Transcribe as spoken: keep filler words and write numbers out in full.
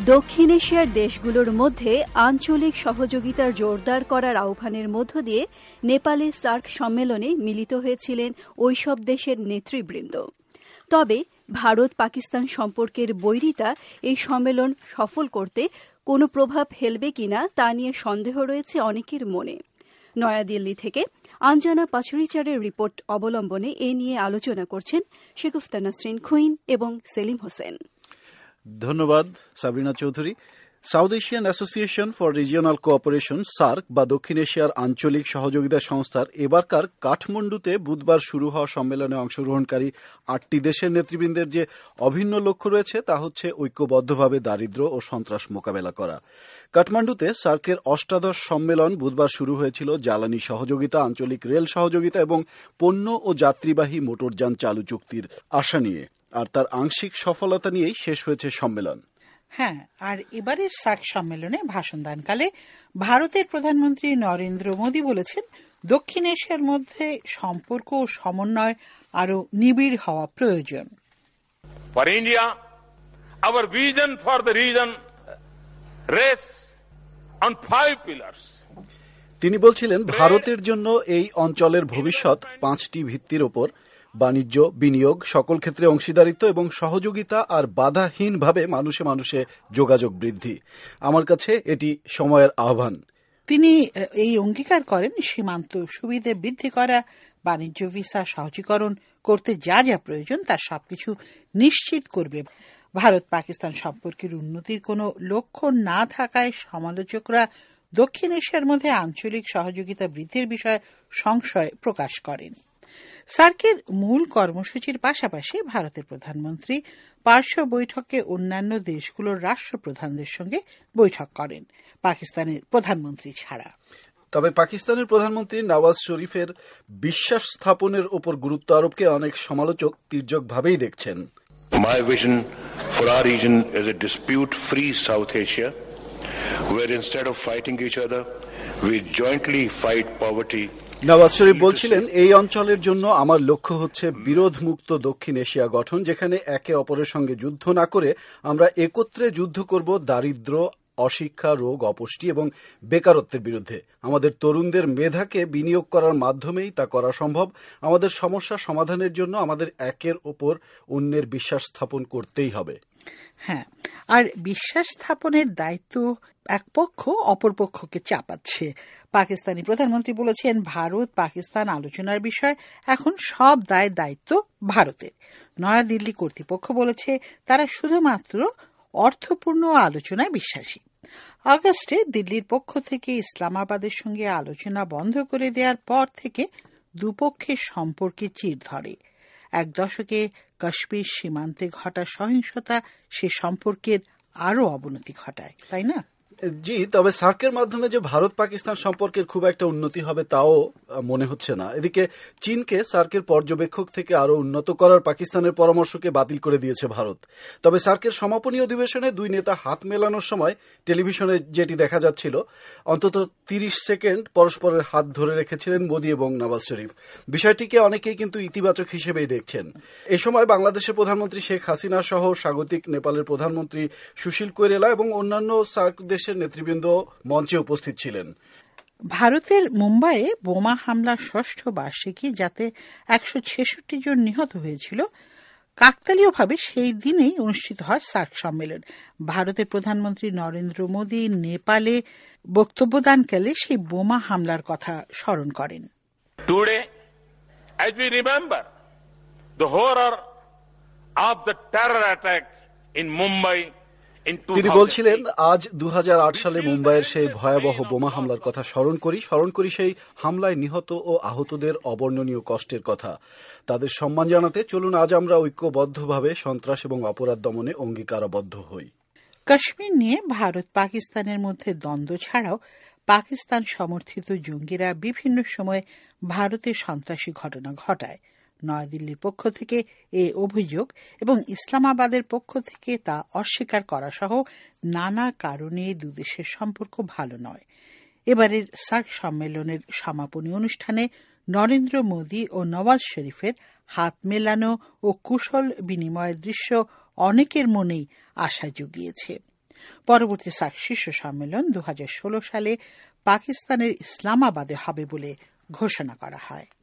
দক্ষিণ এশিয়ার দেশগুলোর মধ্যে আঞ্চলিক সহযোগিতার জোরদার করার আহ্বানের মধ্য দিয়ে নেপালে সার্ক সম্মেলনে মিলিত হয়েছিলেন ওইসব দেশের নেতৃবৃন্দ। তবে ভারত পাকিস্তান সম্পর্কের বৈরিতা এই সম্মেলন সফল করতে কোনো প্রভাব ফেলবে কিনা তা নিয়ে সন্দেহ রয়েছে অনেকের মনে। নয়াদিল্লি থেকে আঞ্জানা পাচুরিচারের রিপোর্ট অবলম্বনে এ নিয়ে আলোচনা করছেন শেগুফতা নাসরিন খুইন এবং সেলিম হোসেন। ধন্যবাদ Sabrina Chowdhury. South Asian association for regional cooperation SAARC বা দক্ষিণ এশিয়ার আঞ্চলিক সহযোগিতা সংস্থার এবারকার কাঠমান্ডুতে বুধবার শুরু হওয়া সম্মেলনে অংশগ্রহণকারী আটটি দেশের নেতৃবৃন্দের যে অভিন্ন লক্ষ্য রয়েছে তা হচ্ছে ঐক্যবদ্ধভাবে দারিদ্র্য ও সন্ত্রাস মোকাবেলা করা। কাঠমান্ডুতে সার্কের অষ্টাদশ সম্মেলন বুধবার শুরু হয়েছিল জ্বালানি সহযোগিতা, আঞ্চলিক রেল সহযোগিতা এবং পণ্য ও যাত্রীবাহী মোটরযান চালু চুক্তির আশা নিয়ে, আর তার আংশিক সফলতা নিয়েই শেষ হয়েছে সম্মেলন। হ্যাঁ, আর এবারের সার্ক সম্মেলনে ভাষণ দানকালে ভারতের প্রধানমন্ত্রী নরেন্দ্র মোদী বলেছেন, দক্ষিণ এশিয়ার মধ্যে সম্পর্ক ও সমন্বয় আরো নিবিড় হওয়া প্রয়োজন। For India, our vision for the region rests on five pillars. তিনি বলছিলেন, ভারতের জন্য এই অঞ্চলের ভবিষ্যৎ পাঁচটি ভিত্তির ওপর: বাণিজ্য, বিনিয়োগ, সকল ক্ষেত্রে অংশীদারিত্ব এবং সহযোগিতা, আর বাধাহীনভাবে মানুষে মানুষে যোগাযোগ বৃদ্ধি। আমার কাছে এটি সময়ের আহ্বান। তিনি এই অঙ্গীকার করেন, সীমান্ত সুবিধে বৃদ্ধি করা, বাণিজ্য ভিসা সহজীকরণ করতে যা যা প্রয়োজন তার সবকিছু নিশ্চিত করবে। ভারত পাকিস্তান সম্পর্কের উন্নতির কোনো লক্ষ্য না থাকায় সমালোচকরা দক্ষিণ এশিয়ার মধ্যে আঞ্চলিক সহযোগিতা বৃদ্ধির বিষয়ে সংশয় প্রকাশ করেন। সার্কের মূল কর্মসূচির পাশাপাশি ভারতের প্রধানমন্ত্রী পার্শ্ব বৈঠকে অন্যান্য দেশগুলোর রাষ্ট্রপ্রধানদের সঙ্গে বৈঠক করেন, পাকিস্তানের প্রধানমন্ত্রী ছাড়া। তবে পাকিস্তানের প্রধানমন্ত্রী নওয়াজ শরীফের বিশ্বাস স্থাপনের ওপর গুরুত্ব আরোপকে অনেক সমালোচক তির্যকভাবেই দেখছেন। My vision for our region is a dispute-free South Asia, where instead of fighting each other, we jointly fight poverty. Nawaz Sharif বলছিলেন, এই অঞ্চলের জন্য আমার লক্ষ্য হচ্ছে বিরোধমুক্ত দক্ষিণ এশিয়া গঠন, যেখানে একে অপরের সঙ্গে যুদ্ধ না করে আমরা একত্রে যুদ্ধ করব দারিদ্র্য, অশিক্ষা, রোগ, অপুষ্টি এবং বেকারত্বের বিরুদ্ধে। আমাদের তরুণদের মেধাকে বিনিয়োগ করার মাধ্যমেই তা করা সম্ভব। আমাদের সমস্যা সমাধানের জন্য আমাদের একের ওপর অন্যের বিশ্বাস স্থাপন করতেই হবে। হ্যাঁ, আর বিশ্বাস স্থাপনের দায়িত্ব এক পক্ষ অপর পক্ষকে চাপাচ্ছে। পাকিস্তানি প্রধানমন্ত্রী বলেছেন, ভারত পাকিস্তান আলোচনার বিষয় এখন সব দায় দায়িত্ব ভারতের। নয়াদিল্লি কর্তৃপক্ষ বলেছে তারা শুধুমাত্র অর্থপূর্ণ আলোচনায় বিশ্বাসী। আগস্টে দিল্লির পক্ষ থেকে ইসলামাবাদের সঙ্গে আলোচনা বন্ধ করে দেওয়ার পর থেকে দুপক্ষের সম্পর্কে চির ধরে। এক দশকে কাশ্মীর সীমান্তে ঘটা সহিংসতা সে সম্পর্কের আরও অবনতি ঘটায়, তাই না? জি, তবে সার্কের মাধ্যমে যে ভারত পাকিস্তান সম্পর্কের খুব একটা উন্নতি হবে তাও মনে হচ্ছে না। এদিকে চীনকে সার্কের পর্যবেক্ষক থেকে আরো উন্নত করার পাকিস্তানের পরামর্শকে বাতিল করে দিয়েছে ভারত। তবে সার্কের সমাপনী অধিবেশনে দুই নেতা হাত মেলানোর সময় টেলিভিশনে যেটি দেখা যাচ্ছিল, অন্তত তিরিশ সেকেন্ড পরস্পরের হাত ধরে রেখেছিলেন মোদী এবং নওয়াজ শরীফ। বিষয়টিকে অনেকেই কিন্তু ইতিবাচক হিসেবেই দেখছেন। এই সময় বাংলাদেশের প্রধানমন্ত্রী শেখ হাসিনা সহ স্বাগতিক নেপালের প্রধানমন্ত্রী সুশীল কৈরেলা এবং অন্যান্য সার্ক দেশের নেতৃবৃন্দ মঞ্চে উপস্থিত ছিলেন। ভারতের মুম্বাইয়ে বোমা হামলার ষষ্ঠ বার্ষিকী, যাতে একশো ছেষট্টি জন নিহত হয়েছিল, কাকতালীয়ভাবে সেই দিনেই অনুষ্ঠিত হয় সার্ক সম্মেলন। ভারতের প্রধানমন্ত্রী নরেন্দ্র মোদী নেপালে বক্তব্যদানকালে সেই বোমা হামলার কথা স্মরণ করেন। Today as we remember the horror of the terror attack in Mumbai, তিনি বলছিলেন, আজ দু হাজার আট সালে মুম্বাইয়ের সেই ভয়াবহ বোমা হামলার কথা স্মরণ করি স্মরণ করি সেই হামলায় নিহত ও আহতদের অবর্ণনীয় কষ্টের কথা। তাদের সম্মান জানাতে চলুন আজ আমরা ঐক্যবদ্ধভাবে সন্ত্রাস এবং অপরাধ দমনে অঙ্গীকারবদ্ধ হই। কাশ্মীর নিয়ে ভারত পাকিস্তানের মধ্যে দ্বন্দ্ব ছাড়াও পাকিস্তান সমর্থিত জঙ্গিরা বিভিন্ন সময়ে ভারতে সন্ত্রাসী ঘটনা ঘটায়। নয়াদিল্লির পক্ষ থেকে এ অভিযোগ এবং ইসলামাবাদের পক্ষ থেকে তা অস্বীকার করা সহ নানা কারণে দুদেশের সম্পর্ক ভালো নয়। এবারের সার্ক সম্মেলনের সমাপনী অনুষ্ঠানে নরেন্দ্র মোদী ও নওয়াজ শরীফের হাত মেলানো ও কুশল বিনিময়ের দৃশ্য অনেকের মনেই আশা জুগিয়েছে। পরবর্তী সার্ক শীর্ষ সম্মেলন দু হাজার ষোলো সালে পাকিস্তানের ইসলামাবাদে হবে বলে ঘোষণা করা হয়।